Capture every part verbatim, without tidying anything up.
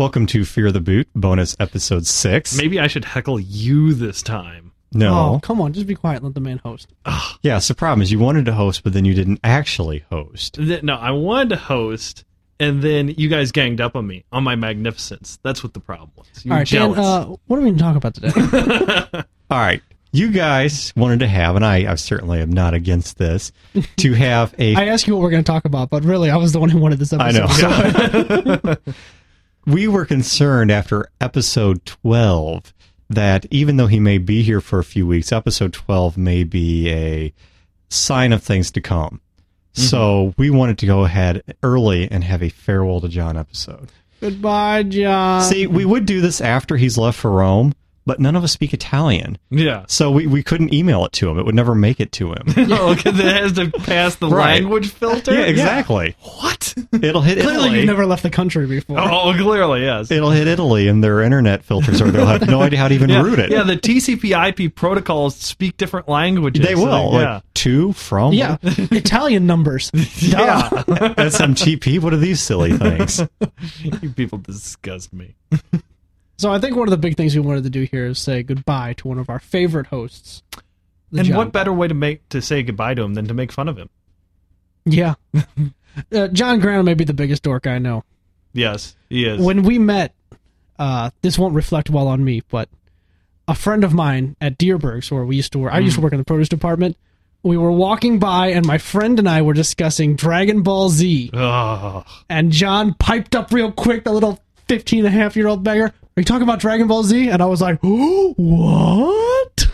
Welcome to Fear the Boot, bonus episode six. Maybe I should heckle you this time. No. Oh, come on, just be quiet and let the man host. Ugh. Yeah, so the problem is you wanted to host, but then you didn't actually host. Th- No, I wanted to host, and then you guys ganged up on me, on my magnificence. That's what the problem was. You All were right, Dan, jealous. uh, what are we going to talk about today? All right. You guys wanted to have, and I, I certainly am not against this, to have a... I asked you what we're going to talk about, but really, I was the one who wanted this I episode. know. So- We were concerned after episode twelve that even though he may be here for a few weeks, episode twelve may be a sign of things to come. Mm-hmm. So we wanted to go ahead early and have a farewell to John episode. Goodbye, John. See, we would do this after he's left for Rome, but none of us speak Italian. Yeah. So we, we couldn't email it to him. It would never make it to him. Oh, because it has to pass the Right. language filter? Yeah, exactly. What? It'll hit Clearly, Italy. you've never left the country before. Oh, clearly, yes. It'll hit Italy, and their internet filters, or they'll have no idea how to even yeah, route it. yeah, the T C P I P protocols speak different languages. They will. So, Like, yeah. to, from. Yeah, Italian numbers. Yeah. S M T P. What are these silly things? You people disgust me. So I think one of the big things we wanted to do here is say goodbye to one of our favorite hosts. the And John what better way to make to say goodbye to him than to make fun of him? Yeah. uh, John Grant may be the biggest dork I know. Yes, he is. When we met, uh, this won't reflect well on me, but a friend of mine at Deerbergs, where we used to work, I used to work in the produce department, we were walking by, and my friend and I were discussing Dragon Ball Z, Ugh. and John piped up real quick, the little fifteen and a half year old beggar, are you talking about Dragon Ball Z? And I was like, oh, what?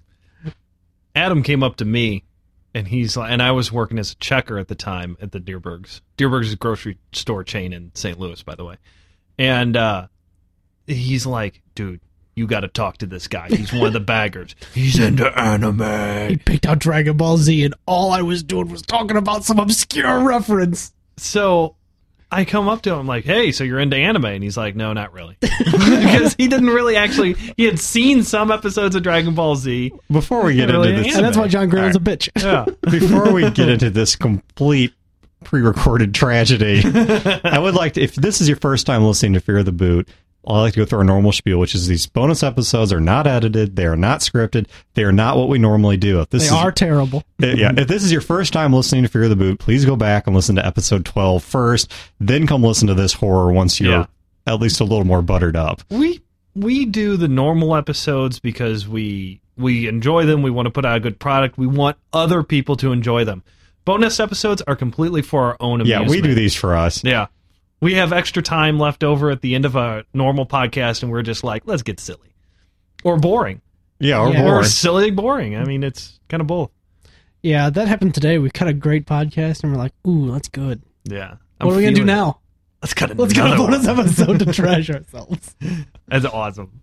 Adam came up to me, and he's like, and I was working as a checker at the time at the Deerbergs. Deerbergs is a grocery store chain in Saint Louis, by the way. And uh, he's like, dude, you got to talk to this guy. He's one of the baggers. He's into He anime. picked out Dragon Ball Z, and all I was doing was talking about some obscure reference. So I come up to him like, hey, so you're into anime? And he's like, no, not really. Because he didn't really actually, he had seen some episodes of Dragon Ball Z. Before we get Really into this, And that's why John Grant's a bitch. Yeah. before we get into this complete pre-recorded tragedy, I would like to, if this is your first time listening to Fear the Boot, I like to go through our normal spiel, which is these bonus episodes are not edited, they are not scripted, they are not what we normally do. If this They is, are terrible. yeah, if this is your first time listening to Fear the Boot, please go back and listen to episode twelve first, then come listen to this horror once you're Yeah. at least a little more buttered up. We we do the normal episodes because we we enjoy them. We want to put out a good product. We want other people to enjoy them. Bonus episodes are completely for our own Yeah, amusement. we do these for us. Yeah. We have extra time left over at the end of a normal podcast, and we're just like, let's get silly. Or boring. Yeah, or Yeah. more. Or silly boring. I mean, it's kind of both. Yeah, that happened today. We cut a great podcast, and we're like, ooh, that's good. Yeah. What are we going to do now? Let's cut Let's get a another bonus one. episode to trash ourselves. That's awesome.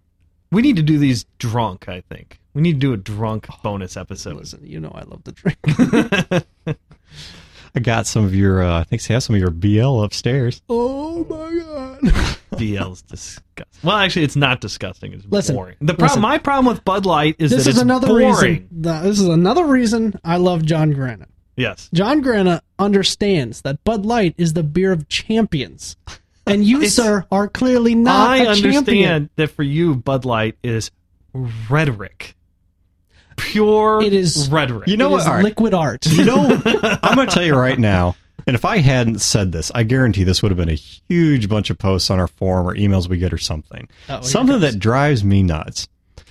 We need to do these drunk, I think. We need to do a drunk bonus episode. Listen, you know I love the drink. I got some of your, uh, I think I have some of your B L upstairs. Oh, my God. B L's disgusting. Well, actually, it's not disgusting. It's Listen, boring. The pro- listen. My problem with Bud Light is This that is it's another boring. reason. th- This is another reason I love John Grant. Yes. John Grant understands that Bud Light is the beer of champions. And you, It's- sir, are clearly not I a understand champion. that for you, Bud Light is rhetoric. Pure It is- rhetoric. You know It what? is All right. liquid art. You know, I'm going to tell you right now, and if I hadn't said this, I guarantee this would have been a huge bunch of posts on our forum or emails we get or something. Oh, here Something it goes. that drives me nuts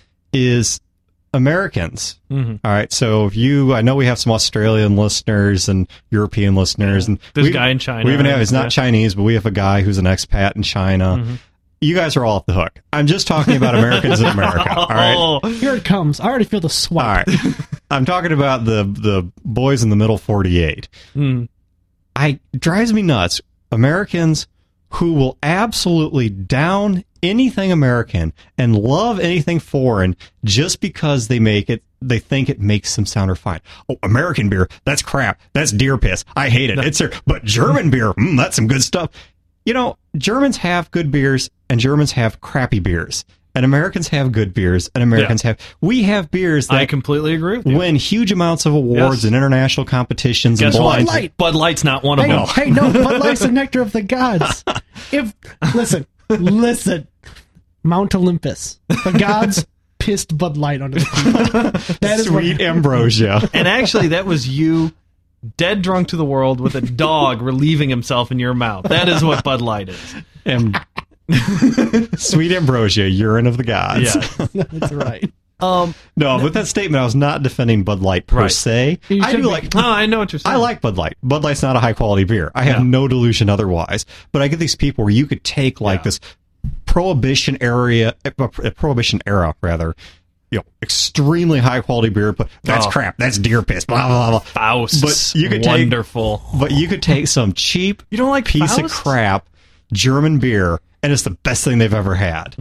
is Americans. Mhm. All right, so if you, I know we have some Australian listeners and European listeners, and There's we, a guy in China. we even have, it's not Yeah. Chinese, but we have a guy who's an expat in China. Mhm. You guys are all off the hook. I'm just talking about Americans in America. All right. Oh, Here it comes. I already feel the All swipe. right. I'm talking about the the boys in the middle forty-eight. mm. I drives me nuts. Americans who will absolutely down anything American and love anything foreign just because they make it they think it makes them sound fine. Oh, American beer, that's crap. That's deer piss. I hate it. It's but German beer, mm, that's some good stuff. You know, Germans have good beers and Germans have crappy beers. And Americans have good beers and Americans have we have beers that I completely agree with you. win huge amounts of awards Yes. and international competitions Guess and what? blinds. Light. Bud Light's not one of Hey, them. hey, no, Bud Light's the nectar of the gods. If listen, Listen, Mount Olympus. The gods pissed Bud Light onto the people. That is Sweet what, ambrosia. And actually, that was you dead drunk to the world with a dog relieving himself in your mouth. That is what Bud Light is. Am- Sweet ambrosia, urine of the gods. Yeah. That's right. Um, No, with that statement, I was not defending Bud Light per Right. se. You I should do be. like. oh, I know what you're saying. I like Bud Light. Bud Light's not a high quality beer. I have Yeah. no delusion otherwise. But I get these people where you could take like Yeah. this prohibition area, uh, prohibition era rather, you know, extremely high quality beer, but that's Oh. crap. That's deer piss. Blah blah blah. Faust. But you could take- wonderful. But you could take some cheap You don't like piece of Faust? crap German beer, and it's the best thing they've ever had.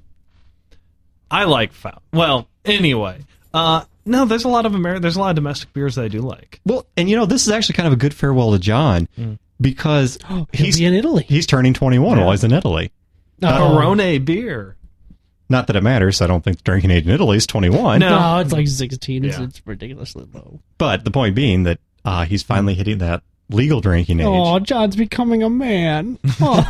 I like Faust. Well, anyway, uh, no, there's a lot of Ameri- There's a lot of domestic beers that I do like. Well, and you know, this is actually kind of a good farewell to John because He'll he's be in Italy. he's turning twenty-one Yeah. while he's in Italy. Oh. Peroni beer. Not that it matters. I don't think drinking age in Italy is twenty-one. No. No, it's like sixteen. It's, Yeah. it's ridiculously low. But the point being that uh, he's finally hitting that legal drinking age. Oh, John's becoming a man.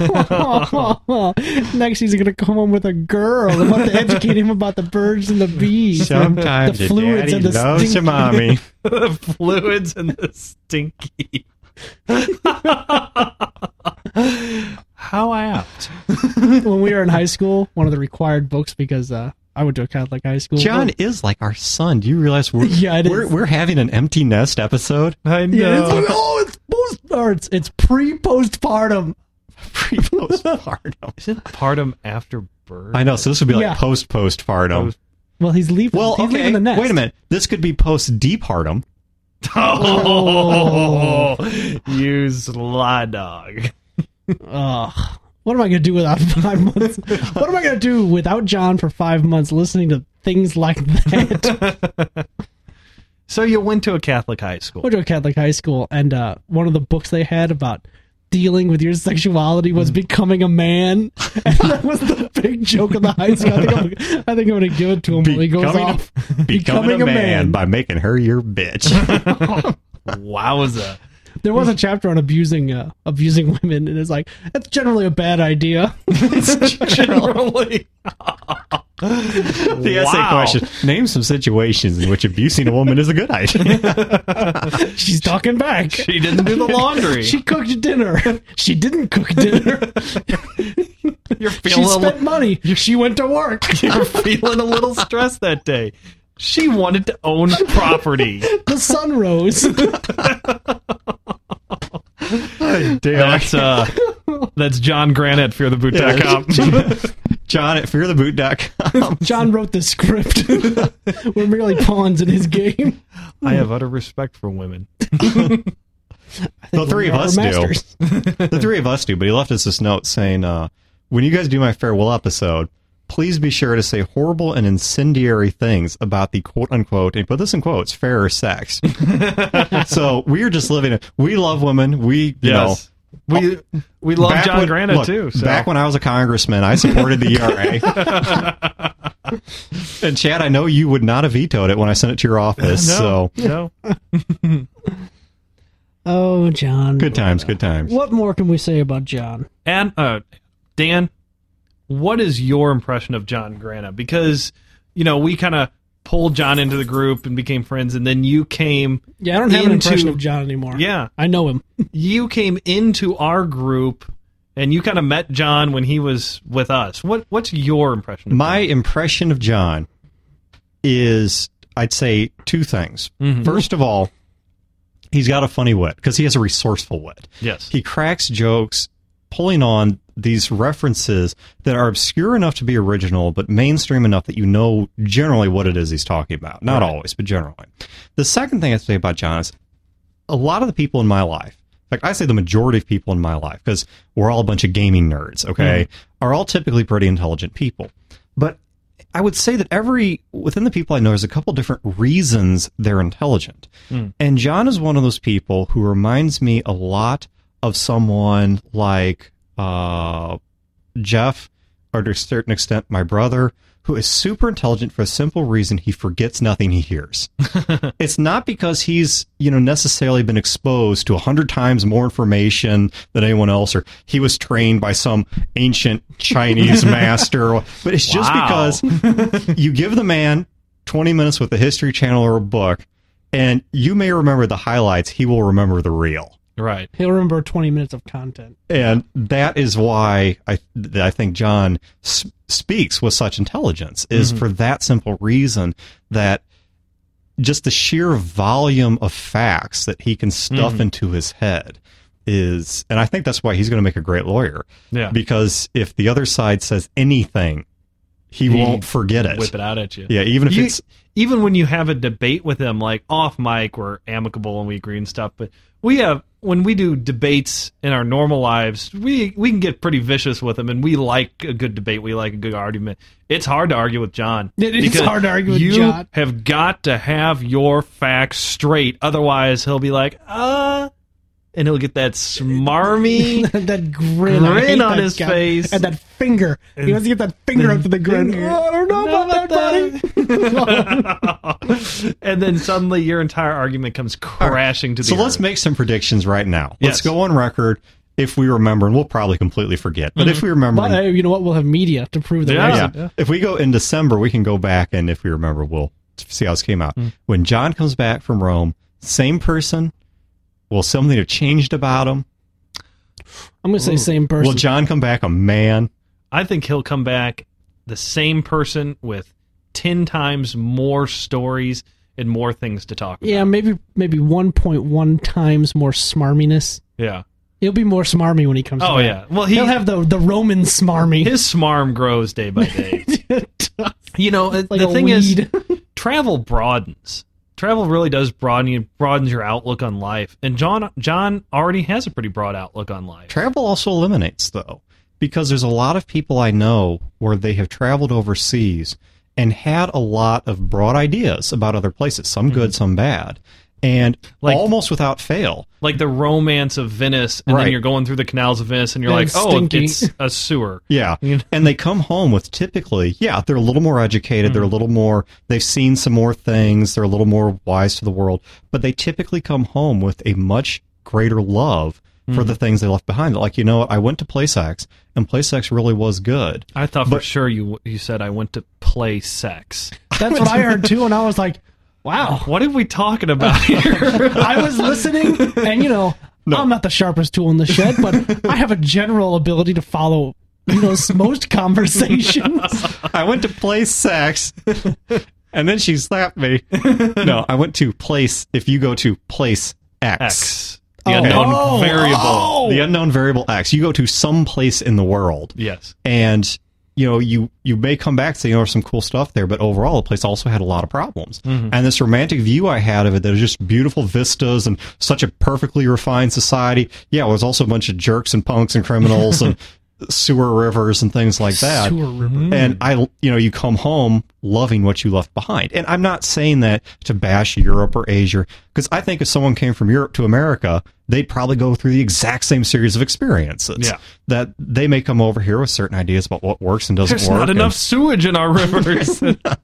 Next, he's going to come home with a girl. I'm about to educate him about the birds and the bees. Sometimes the the fluids daddy and the loves your stinky- mommy. The fluids and the stinky. How apt. When we were in high school, one of the required books, because uh, I went to a Catholic high school. John is like our son. Do you realize we're Yeah, it we're, is. we're having an empty nest episode? I know. Yeah, it's like, oh, it's post, or it's it's pre postpartum. Pre-postpartum. Isn't partum after birth? I know. So this would be like Yeah. post-postpartum. Post- Well, he's leaving. Well, he's okay. leaving the nest. Wait a minute. This could be post-departum. Oh, you sly dog. Ugh. What am I going to do without five months? What am I going to do without John for five months listening to things like that? So you went to a Catholic high I school. went to a Catholic high school, and uh, one of the books they had about dealing with your sexuality was becoming a man. And that was the big joke of the high school. I think I'm, I think I'm going to give it to him when he goes Becoming a- off. Becoming a man by making her your bitch. Wowza. There was a chapter on abusing uh, abusing women, and it's like, that's generally a bad idea. Generally. The essay Wow. question: name some situations in which abusing a woman is a good idea. She's talking back. She didn't do the laundry. She cooked dinner. She didn't cook dinner. You're She feeling a spent li- money. She went to work. You're feeling a little stressed that day. She wanted to own property. The sun rose. Damn. That's uh that's John Grant at fear the boot dot com. John at fear the boot dot com. John wrote the script. We're merely pawns in his game. I have utter respect for women. The three of We're us do. masters. The three of us do, but he left us this note saying, uh, when you guys do my farewell episode, please be sure to say horrible and incendiary things about the quote-unquote, and put this in quotes, fairer sex. So we're just living it. We love women. We, you know... We we love back John when- Grant look, too. So. Back when I was a congressman, I supported the E R A. And Chad, I know you would not have vetoed it when I sent it to your office. no, So no. Oh, John. good times, good times. What more can we say about John? And uh, Dan, what is your impression of John Grant? Because you know we kind of pulled John into the group and became friends, and then you came. Yeah, I don't have an into- impression of John anymore. Yeah, I know him. you came into our group, and you kind of met John when he was with us. What What's your impression? Of My John? impression of John is, I'd say, two things. Mhm. First of all, he's got a funny wit because he has a resourceful wit. Yes. He cracks jokes pulling on these references that are obscure enough to be original, but mainstream enough that you know generally what it is he's talking about. Not Right. always, but generally. The second thing I'd say about John is a lot of the people in my life, in fact, I say the majority of people in my life, because we're all a bunch of gaming nerds, okay, are all typically pretty intelligent people. But I would say that every, within the people I know, there's a couple different reasons they're intelligent. Mm. And John is one of those people who reminds me a lot of someone like uh, Jeff or to a certain extent, my brother, who is super intelligent for a simple reason: he forgets nothing he hears. It's not because he's, you know, necessarily been exposed to a hundred times more information than anyone else, or he was trained by some ancient Chinese master, but it's just Wow. because you give the man twenty minutes with the History Channel or a book, and you may remember the highlights, he will remember the real. Right. He'll remember twenty minutes of content. And that is why I that I think John s- speaks with such intelligence, is Mhm. for that simple reason, that just the sheer volume of facts that he can stuff Mhm. into his head is, and I think that's why he's going to make a great lawyer. Yeah. Because if the other side says anything, he, He won't forget it. Whip it out at you. Yeah, even if You- it's even when you have a debate with him, like off mic, we're amicable and we agree and stuff. But we have when we do debates in our normal lives, we we can get pretty vicious with him, and we like a good debate. We like a good argument. It's hard to argue with John. It is because hard to argue with you John. have got to have your facts straight, otherwise he'll be like, uh, and he'll get that smarmy that grin, I grin hate on that his guy. face. And that finger. He wants to get that finger up to the grin. finger. Oh, I don't know Know about that, buddy. and then suddenly your entire argument comes crashing to the so earth. let's make some predictions right now. Let's Yes. go on record. If we remember, and we'll probably completely forget, but if we remember, But, uh, you know what? We'll have media to prove that. Yeah. we're yeah. right. Yeah. If we go in December, we can go back, and if we remember, we'll see how this came out. Mm. When John comes back from Rome, same person. Will something have changed about him? I'm going to say same person. Will John come back a man? I think he'll come back the same person with ten times more stories and more things to talk about. yeah, maybe maybe one point one times more smarminess. Yeah. He'll be more smarmy when he comes Oh back. yeah. Well, he He'll have the the Roman smarmy. his smarm grows day by day. You know, uh, like the a thing weed. is, travel broadens. Travel really does broaden you, broadens your outlook on life. And John John already has a pretty broad outlook on life. Travel also eliminates, though, because there's a lot of people I know where they have traveled overseas and had a lot of broad ideas about other places, some good, some bad, and Like- almost without fail. Like the romance of Venice, and Right. then you're going through the canals of Venice, and you're And like, oh, stinky. it's a sewer. Yeah. You know? And they come home with typically, yeah, they're a little more educated. They're a little more, they've seen some more things. They're a little more wise to the world. But they typically come home with a much greater love for the things they left behind. Like, you know what? I went to Place X, and Place X really was good. I thought for But- sure you you said I went to play sex. That's what I heard too, and I was like, wow. What are we talking about here? I was listening, and you know, I'm not the sharpest tool in the shed, but I have a general ability to follow, you know, most conversations. I went to Place X, and then she slapped me. No, I went to Place, if you go to Place X. X. The Oh. unknown Oh, variable. oh. The unknown variable X. You go to some place in the world, Yes. and you know you you may come back and say, you know, there's some cool stuff there, but overall the place also had a lot of problems. Mm-hmm. And this romantic view I had of it, that was just beautiful vistas and such a perfectly refined society. Yeah, it was also a bunch of jerks and punks and criminals and sewer rivers and things like that. Sewer river. And I, you know, you come home loving what you left behind. And I'm not saying that to bash Europe or Asia, because I think if someone came from Europe to America, they'd probably go through the exact same series of experiences. Yeah. That they may come over here with certain ideas about what works and doesn't There's work. not and enough sewage in our rivers.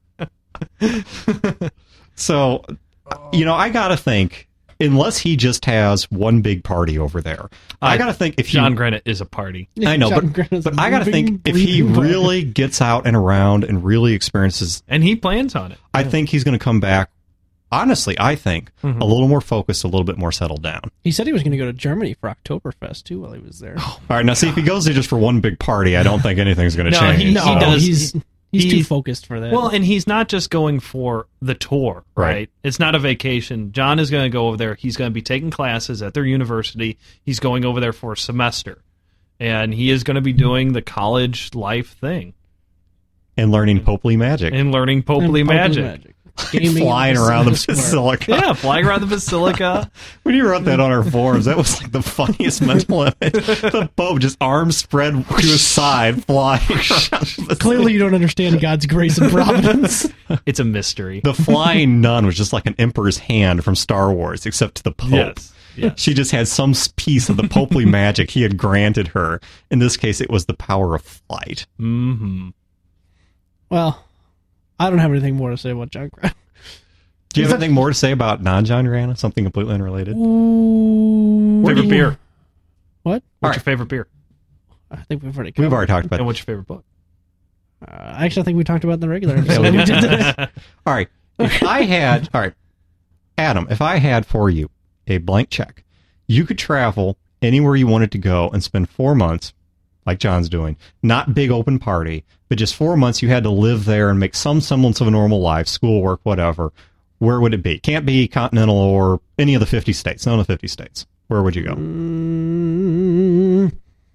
so, you know, I got to think, unless he just has one big party over there, I, I- got to think if he John Granite is a party. I know, John but, Grant is but a I got to moving, think if he breathing body. really gets out and around and really experiences, And he plans on it. I think he's going to come back. Honestly, I think Mhm. a little more focused, a little bit more settled down. He said he was going to go to Germany for Oktoberfest too while he was there. All right, now see if he goes there just for one big party, I don't think anything's going to No, change. he- no, he does- he's he's he- too focused for that. Well, and he's not just going for the tour, right? Right. It's not a vacation. John is going to go over there. He's going to be taking classes at their university. He's going over there for a semester. And he is going to be doing the college life thing And learning Popely magic, and learning And Popely Popely magic. Gaming flying in around the Basilica Square. basilica. Yeah, flying around the basilica. When you wrote that on our forums, that was like the funniest mental image. The Pope just arms spread to his side, flying around the Clearly, you don't understand God's grace and providence. It's a mystery. The flying nun was just like an emperor's hand from Star Wars, except to the Pope. Yes. Yes. She just had some piece of the popely magic he had granted her. In this case, it was the power of flight. Mm-hmm. Well, I don't have anything more to say about John Grant. Do you have anything more to say about non-John Grana? Something completely unrelated? Ooh, Favorite beer? What? What's All right. your favorite beer? I think we've already. We've covered already talked it. about And it. what's your favorite book? Uh, actually, I think we talked about it in the regular Yeah, episode. we We did. did this. All right. If I had, all right, Adam, if I had for you a blank check, you could travel anywhere you wanted to go and spend four months, like John's doing, not big open party, but just four months you had to live there and make some semblance of a normal life, schoolwork, whatever. Where would it be? Can't be continental or any of the fifty states, none of the fifty states. Where would you go? Mm,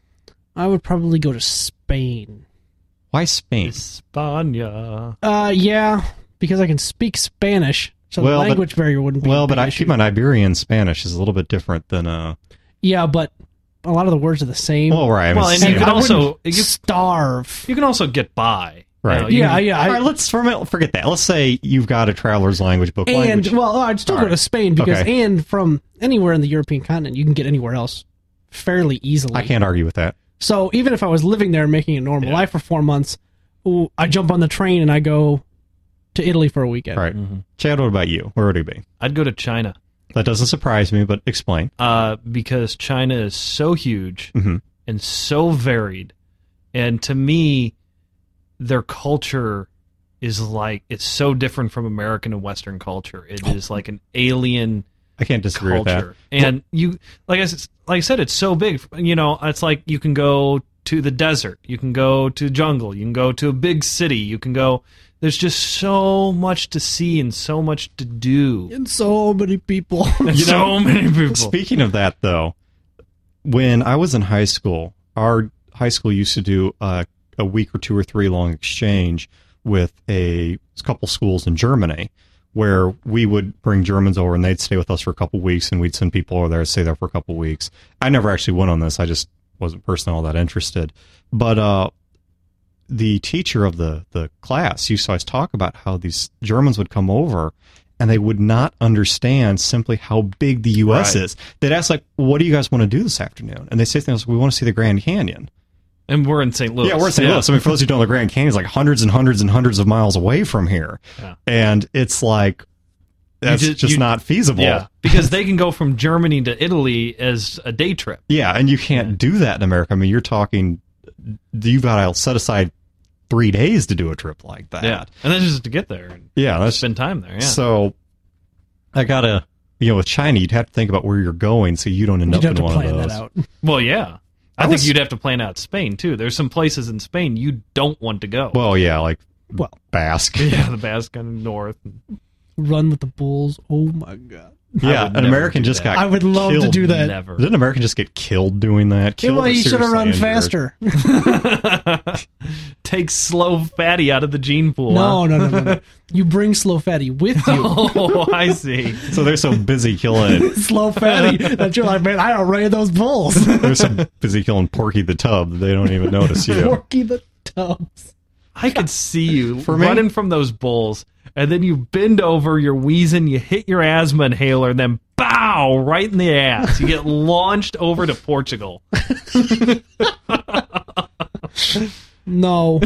I would probably go to Spain. Why Spain? España. Uh, yeah, because I can speak Spanish, so Well, the but- language barrier wouldn't be. a Well, big but I issue. keep my Iberian Spanish is a little bit different than, uh, Yeah, but a lot of the words are the same. well, right. I mean, Well, and same. you could I also wouldn't you, starve. you can also get by. Right. You know, you Yeah, can- yeah. All I, right, let's for a minute, forget that. Let's say you've got a traveler's language book. and language. well, I'd still All go right. to Spain because Okay. and from anywhere in the European continent, you can get anywhere else fairly easily. I can't argue with that. So even if I was living there and making a normal Yeah. life for four months, ooh, I jump on the train and I go to Italy for a weekend. All right. Chad, what about you? Where would it be? I'd go to China That doesn't surprise me, but explain. uh, because China is so huge Mm-hmm. and so varied, and to me, their culture is like it's so different from American and Western culture. It is like an alien I can't disagree with that. culture, and you like I s- like I said, it's so big. You know, it's like you can go to the desert, you can go to jungle, you can go to a big city, you can go. There's just so much to see and so much to do. And so many people. And You know, so many people. Speaking of that, though, when I was in high school, our high school used to do a, a week or two or three long exchange with a couple schools in Germany, where we would bring Germans over and they'd stay with us for a couple weeks, and we'd send people over there to stay there for a couple weeks. I never actually went on this. I just wasn't personally all that interested. But uh, the teacher of the, the class used to always talk about how these Germans would come over and they would not understand simply how big the U S Right. is. They'd ask, like, what do you guys want to do this afternoon? And they say things like, we want to see the Grand Canyon. And we're in Saint Louis. Yeah, we're in Saint Louis. I mean, for those who don't know, the Grand Canyon is like hundreds and hundreds and hundreds of miles away from here. Yeah. And it's like, that's ju- just you- not feasible. Yeah, because they can go from Germany to Italy as a day trip. Yeah, and you can't do that in America. I mean, you're talking, you've got to set aside three days to do a trip like that. Yeah, and then just to get there and Yeah, that's spend time there. Yeah, so. I gotta, you know, with China, you'd have to think about where you're going so you don't end You'd up have in to one plan of those. that out. well, yeah. I, I think was- you'd have to plan out Spain too. There's some places in Spain you don't want to go. Well, yeah, like Well, Basque. yeah, the Basque kind of north. run with the bulls. Oh my god. Yeah, would an never American do just that. got I would love to killed. do that. Never. Didn't an American just get killed doing that? Yeah, Killed well, or you should have seriously run injured? faster. Take slow fatty out of the gene pool. No, huh? no, no, no, no. You bring slow fatty with you. Oh, I see. So they're so busy killing. Slow fatty that you're like, man, I outran those bulls. They're so busy killing Porky the Tub that they don't even notice you. Porky the Tubbs. I could see you For me? running from those bulls, and then you bend over, you're wheezing, you hit your asthma inhaler, and then bow right in the ass. You get launched over to Portugal. No.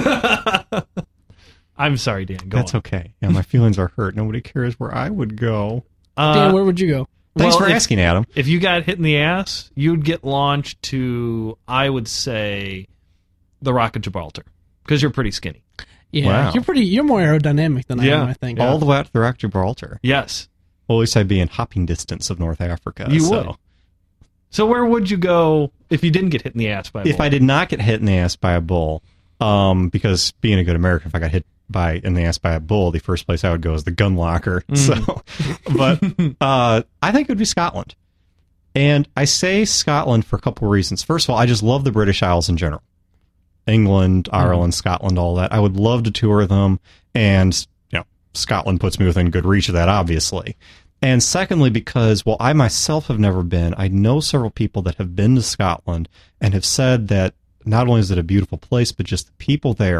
I'm sorry, Dan. Go That's on. okay. Yeah, my feelings are hurt. Nobody cares where I would go. Uh, Dan, where would you go? Thanks well, for if- asking, Adam. If you got hit in the ass, you'd get launched to, I would say, the Rock of Gibraltar, because you're pretty skinny. Yeah, Wow. you're pretty. You're more aerodynamic than I Yeah. am. I think. All the way out to the Rock of Gibraltar. Yes. Well, at least I'd be in hopping distance of North Africa. You so. would. So where would you go if you didn't get hit in the ass by a If bull? I did not get hit in the ass by a bull, um, because being a good American, if I got hit by in the ass by a bull, the first place I would go is the gun locker. So, but uh, I think it would be Scotland, and I say Scotland for a couple of reasons. First of all, I just love the British Isles in general, England, Ireland, Scotland, all that. I would love to tour them, and you know, Scotland puts me within good reach of that, obviously. And secondly, because, well, I myself have never been, I know several people that have been to Scotland and have said that not only is it a beautiful place, but just the people there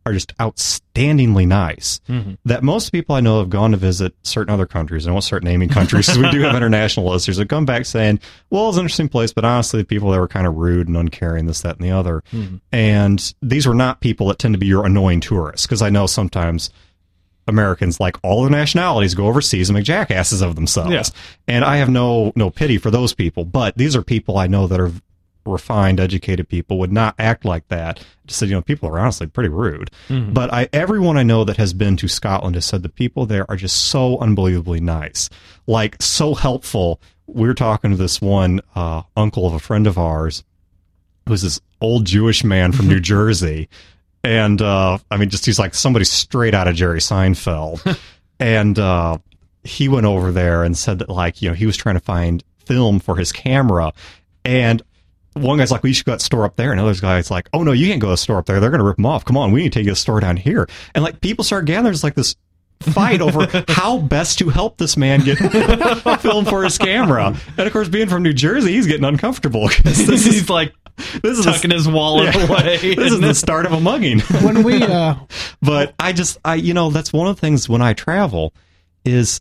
are just outstandingly nice. Mm-hmm. That most people I know have gone to visit certain other countries. I won't start naming countries because we do have international listeners that come back saying, well, it's an interesting place, but honestly, the people there were kind of rude and uncaring, this, that, and the other. Mm-hmm. And these were not people that tend to be your annoying tourists, because I know sometimes Americans, like all the nationalities, go overseas and make jackasses of themselves. Yeah. And I have no no pity for those people, but these are people I know that are refined, educated people, would not act like that. Just said, you know, people are honestly pretty rude. Mm-hmm. But I, everyone I know that has been to Scotland has said the people there are just so unbelievably nice, like so helpful. We were talking to this one uh, uncle of a friend of ours, who's this old Jewish man from New Jersey. And, uh, I mean, just he's like somebody straight out of Jerry Seinfeld. and uh, he went over there and said that, like, you know, he was trying to find film for his camera. And one guy's like, well, you should go to the store up there. And another guy's like, oh, no, you can't go to the store up there. They're going to rip them off. Come on, we need to take you to the store down here. And, like, people start gathering. There's, like, this fight over how best to help this man get film for his camera. And, of course, being from New Jersey, he's getting uncomfortable. This He's is, like this is tucking a, his wallet yeah, away. This is the start of a mugging. When we, uh, But I just, I you know, that's one of the things when I travel is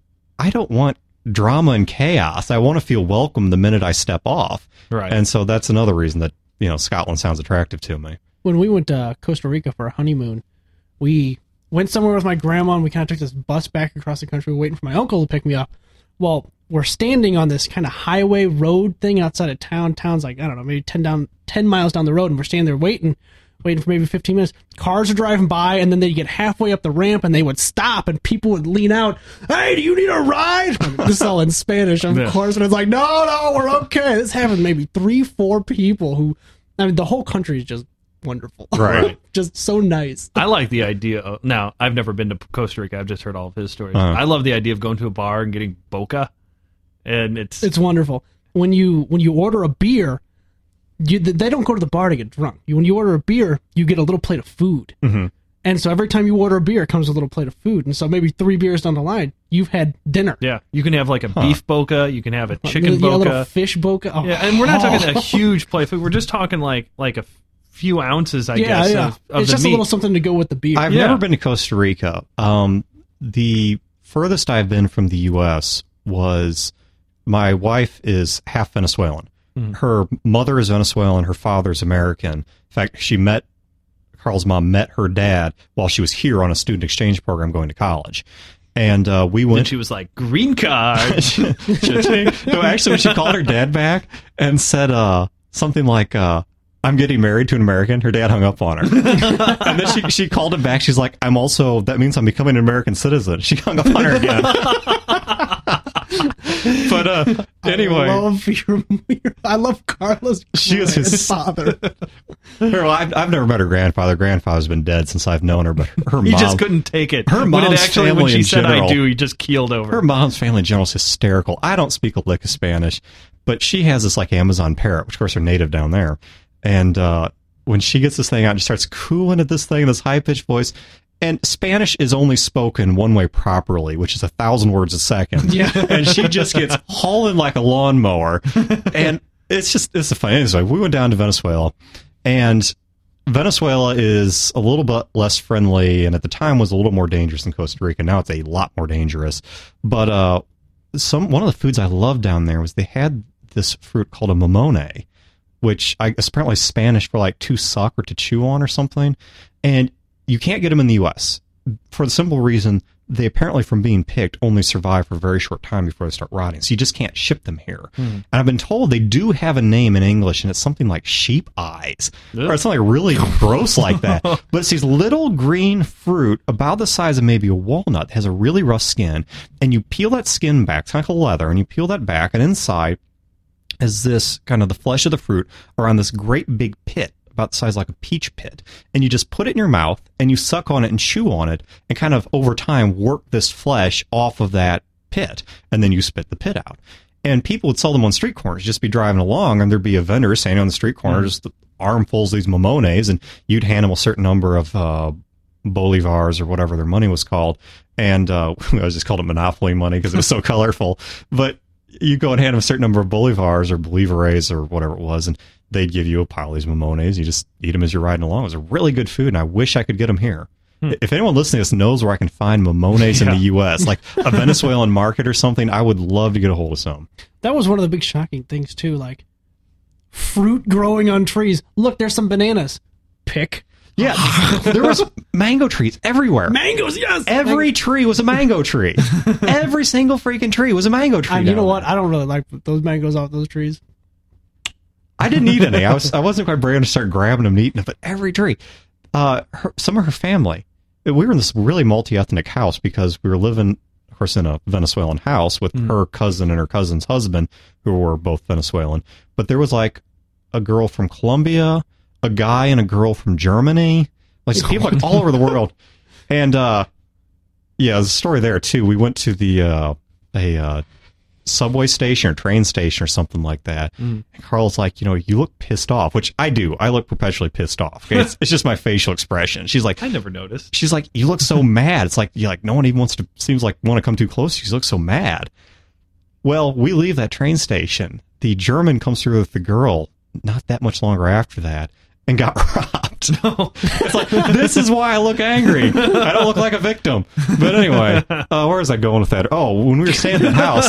I don't want drama and chaos. I want to feel welcome the minute I step off. Right. And so that's another reason that, you know, Scotland sounds attractive to me. when we went to Costa Rica for a honeymoon, we went somewhere with my grandma, and we kind of took this bus back across the country, waiting for my uncle to pick me up. Well, we're standing on this kind of highway road thing outside of town. Town's like, I don't know, maybe ten down, ten miles down the road, and we're standing there waiting, waiting for maybe fifteen minutes. Cars are driving by, and then they'd get halfway up the ramp, and they would stop, and people would lean out, hey, do you need a ride? This is all in Spanish, of Yeah. course, and it's like, no, no, we're okay. This happened to maybe three, four people who, I mean, the whole country is just wonderful. Right. Just so nice. I like the idea of, now, I've never been to Costa Rica. I've just heard all of his stories. Uh-huh. I love the idea of going to a bar and getting boca. And it's, It's wonderful. When you when you order a beer, you, they don't go to the bar to get drunk. You, when you order a beer, you get a little plate of food. Mhm. And so every time you order a beer, it comes with a little plate of food. And so maybe three beers down the line, you've had dinner. yeah, you can have like a beef boca. You can have a chicken yeah, a little boca. fish boca. Oh. Yeah, and we're not talking a huge plate of food. We're just talking like like a few ounces, I yeah, guess, yeah. of, of it's the just meat. a little something to go with the beer. I've Yeah. never been to Costa Rica. Um, the furthest I've been from the U S was my wife is half Venezuelan. Mhm. Her mother is Venezuelan. Her father's American. In fact, she met Carl's mom met her dad while she was here on a student exchange program going to college. And uh, we And went. she was like, green card. no, actually, when she called her dad back and said uh, something like, uh, I'm getting married to an American, her dad hung up on her. And then she she called him back. She's like, I'm also, that means I'm becoming an American citizen. She hung up on her again. But uh, anyway. I love, your, I love Carla's She is his- father. Her, I've, I've never met her grandfather. Grandfather's been dead since I've known her, but her He mom, just couldn't take it. Her when mom's it actually, when family she in said I general- do, he just keeled over. her mom's family in general is hysterical. I don't speak a lick of Spanish, but she has this like Amazon parrot, which of course are native down there. And uh, when she gets this thing out and she starts cooing at this thing in this high pitched voice, and Spanish is only spoken one way properly, which is a thousand words a second. Yeah. And she just gets hauling like a lawnmower. And it's just, it's a fun. Anyway, we went down to Venezuela, and Venezuela is a little bit less friendly, and at the time was a little more dangerous than Costa Rica. Now it's a lot more dangerous. But uh, some one of the foods I loved down there was they had this fruit called a mamone, which I is apparently Spanish for like to suck or to chew on or something. And you can't get them in the U S for the simple reason they apparently, from being picked, only survive for a very short time before they start rotting. So you just can't ship them here. Hmm. And I've been told they do have a name in English, and it's something like sheep eyes. Ugh. Or it's something really gross like that. But it's these little green fruit about the size of maybe a walnut, has a really rough skin, and you peel that skin back, it's kind of like leather, and you peel that back, and inside is this kind of the flesh of the fruit around this great big pit about the size like a peach pit, and you just put it in your mouth and you suck on it and chew on it and kind of over time work this flesh off of that pit, and then you spit the pit out. And people would sell them on street corners, just be driving along, and there'd be a vendor standing on the street corner, Mm-hmm. just armfuls of these mamones, and you'd hand them a certain number of uh, bolivars or whatever their money was called. And uh, I just called it monopoly money because it was so colorful. But you go and hand them a certain number of bolivars or bolivares or whatever it was, and they'd give you a pile of these Mamones. You just eat them as you're riding along. It was a really good food, and I wish I could get them here. Hmm. If anyone listening to this knows where I can find Mamones yeah. in the U S, like a Venezuelan market or something, I would love to get a hold of some. That was one of the big shocking things, too. Like, fruit growing on trees. Look, there's some bananas. Pick. Yeah, there was mango trees everywhere. Mangoes, yes! Every Mango. tree was a mango tree. Every single freaking tree was a mango tree. And you know there. what? I don't really like those mangoes off those trees. I didn't eat any. I was I wasn't quite brave to start grabbing them and eating them, but every tree. Uh, her, some of her family. We were in this really multi-ethnic house because we were living, of course, in a Venezuelan house with mm. her cousin and her cousin's husband, who were both Venezuelan. But there was like a girl from Colombia, a guy and a girl from Germany, like people like all over the world. And uh yeah, there's a story there too. We went to the uh a uh subway station or train station or something like that. Mm. And Carl's like, you know, you look pissed off, which I do. I look perpetually pissed off. Okay? It's, it's just my facial expression. She's like, I never noticed. She's like, you look so mad. It's like, you like no one even wants to, seems like want to come too close. She looks so mad. Well, we leave that train station. The German comes through with the girl not that much longer after that and got robbed. No. It's like, this is why I look angry. I don't look like a victim. But anyway, uh, where is I going with that? Oh, when we were staying at the house,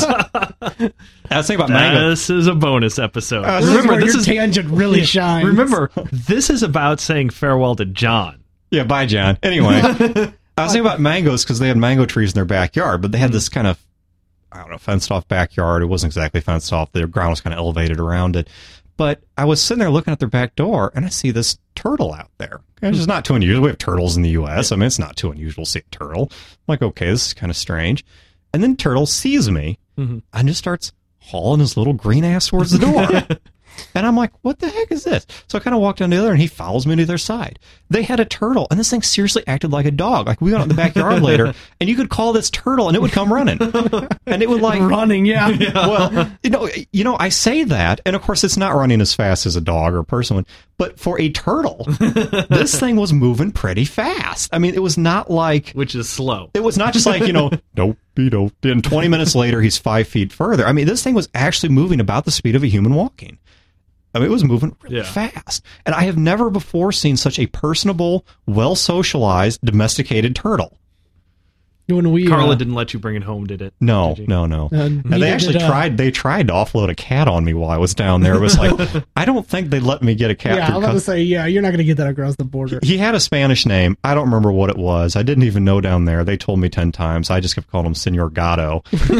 I was thinking about mango. This is a bonus episode. Uh, remember, this is tangent really yeah, shines. Remember, this is about saying farewell to John. Yeah, bye, John. Anyway, I was thinking about mangoes because they had mango trees in their backyard, but they had this kind of, I don't know, fenced off backyard. It wasn't exactly fenced off. The ground was kind of elevated around it. But I was sitting there looking at their back door, and I see this turtle out there. It's just not too unusual. We have turtles in the U S I mean, it's not too unusual to see a turtle. I'm like, okay, this is kind of strange. And then turtle sees me mm-hmm. and just starts hauling his little green ass towards the door. And I'm like, what the heck is this? So I kind of walked down the other, and he follows me to their side. They had a turtle, and this thing seriously acted like a dog. Like, we went out in the backyard later, and you could call this turtle, and it would come running. And it would like... Running, yeah. yeah. Well, you know, you know, I say that, and of course it's not running as fast as a dog or a person would, but for a turtle, this thing was moving pretty fast. I mean, it was not like... Which is slow. It was not just like, you know, dope, dope. And twenty minutes later, he's five feet further. I mean, this thing was actually moving about the speed of a human walking. I mean, it was moving really yeah. fast. And I have never before seen such a personable, well-socialized, domesticated turtle. When we, Carla uh, didn't let you bring it home, did it? No, did no, no. Uh, and they actually did, uh, tried They tried to offload a cat on me while I was down there. It was like, I don't think they'd let me get a cat. Yeah, I was about to say, yeah, you're not going to get that across the border. He had a Spanish name. I don't remember what it was. I didn't even know down there. They told me ten times. I just kept calling him Senor Gato.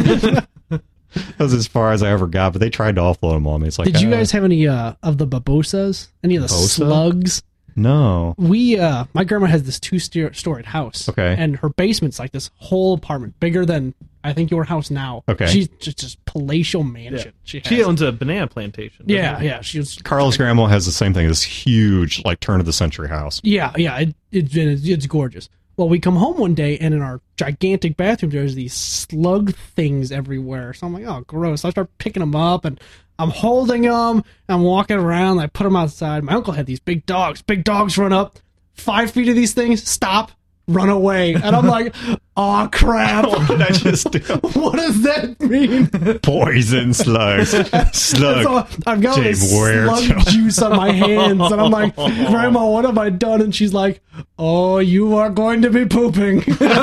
That was as far as I ever got, but they tried to offload them on me. It's like, did you uh, guys have any uh, of the babosas? Any of the babosa? Slugs? No. We, uh, my grandma has this two-storied house. Okay. And her basement's like this whole apartment, bigger than, I think, your house now. Okay. She's just this palatial mansion. Yeah. She, she owns a banana plantation. Yeah, yeah. She was, Carl's grandma has the same thing, this huge, like, turn-of-the-century house. Yeah, yeah. It, it, it's, it's gorgeous. Well, we come home one day, and in our gigantic bathroom, there's these slug things everywhere. So I'm like, oh, gross. So I start picking them up, and I'm holding them. I'm walking around. I put them outside. My uncle had these big dogs. Big dogs run up. Five feet of these things. Stop. Run away. And I'm like, oh, crap. What did I just do? What does that mean? Poison slugs. Slug. So I've got this slug juice on my hands. And I'm like, Grandma, what have I done? And she's like, oh, you are going to be pooping.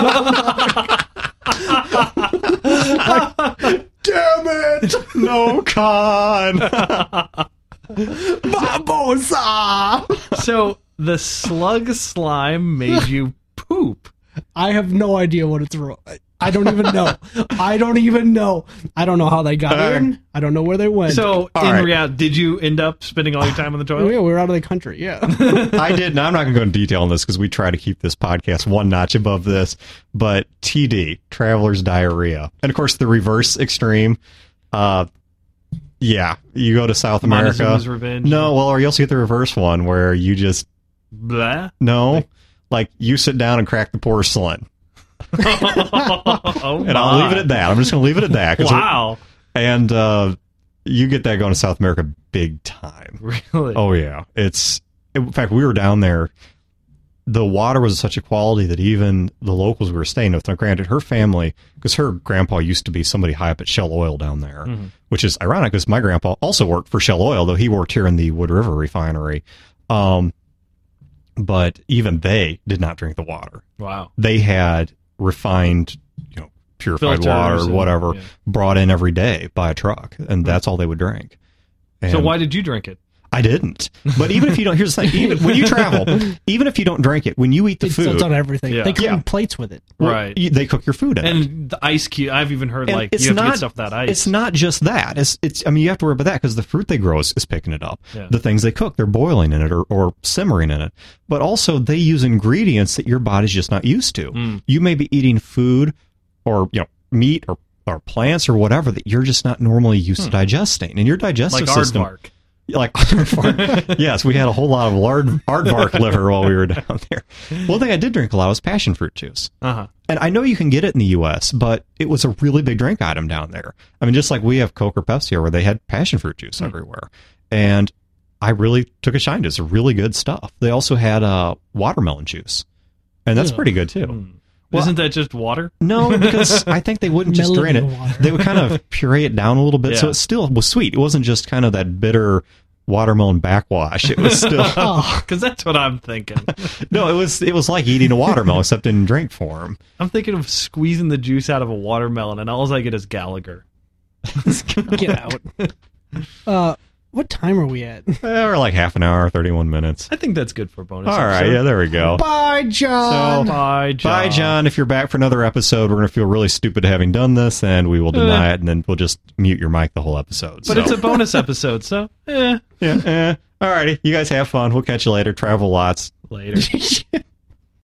Like, damn it. No, con. Babosa. So the slug slime made you poop. I have no idea what it's wrong. I don't even know. I don't even know. I don't know how they got uh, in. I don't know where they went. So, all in right. reality, did you end up spending all your time on the toilet? Yeah, we were out of the country, yeah. I did. Now, I'm not going to go into detail on this because we try to keep this podcast one notch above this. But T D, traveler's diarrhea. And, of course, the reverse extreme. Uh, yeah, you go to South America. Montezuma's Revenge. No, well, or you also get the reverse one where you just... Blah? No. Like, like you sit down and crack the porcelain. Oh, and I'll leave it at that. I'm just going to leave it at that. Wow. And uh, you get that going to South America big time. Really? Oh, yeah. It's, in fact, we were down there the water was such a quality that even the locals we were staying with, now granted, her family, because her grandpa used to be somebody high up at Shell Oil down there, mm-hmm. which is ironic because my grandpa also worked for Shell Oil, though he worked here in the Wood River refinery. Um, but even they did not drink the water. Wow. They had refined, you know, purified Filters water or and- whatever yeah. brought in every day by a truck, and that's all they would drink. So And why did you drink it? I didn't. But even if you don't, here's the thing: even when you travel, even if you don't drink it, when you eat the It's, food, it's on everything. Yeah. They clean Yeah. plates with it. well, Right. you- they cook your food in it. And the ice cube, I've even heard And like it's you have not, to get stuff that ice. It's not just that. It's, it's. I mean, you have to worry about that because the fruit they grow is, is picking it up. Yeah. The things they cook, they're boiling in it or, or simmering in it. But also, they use ingredients that your body's just not used to. Mm. You may be eating food, or you know, meat or or plants or whatever that you're just not normally used to digesting, and your digestive like system. aardvark. Like aardvark. Yes, we had a whole lot of lard, aardvark liver while we were down there. One thing I did drink a lot was passion fruit juice. Uh-huh. And I know you can get it in the U S, but it was a really big drink item down there. I mean, just like we have Coke or Pepsi here, where they had passion fruit juice Hmm. everywhere. And I really took a shine to it. It's really good stuff. They also had uh, watermelon juice, and that's Ugh. pretty good too. Mm. Well, Isn't that just water? No, because I think they wouldn't just drain it. Melon water. They would kind of puree it down a little bit, so Yeah. it still was sweet. It wasn't just kind of that bitter watermelon backwash. It was still Oh, Because that's what I'm thinking. no. It was it was like eating a watermelon except in drink form. I'm thinking of squeezing the juice out of a watermelon, and all I get is Gallagher. get out. Uh, what time are we at? Eh, we're like half an hour, thirty-one minutes. I think that's good for a bonus. All right, episode. yeah, there we go. Bye, John. So- Bye, John. Bye, John. If you're back for another episode, we're going to feel really stupid having done this, and we will deny it, and then we'll just mute your mic the whole episode. But so. it's a bonus episode, so eh, yeah, eh. All righty. You guys have fun. We'll catch you later. Travel lots. later.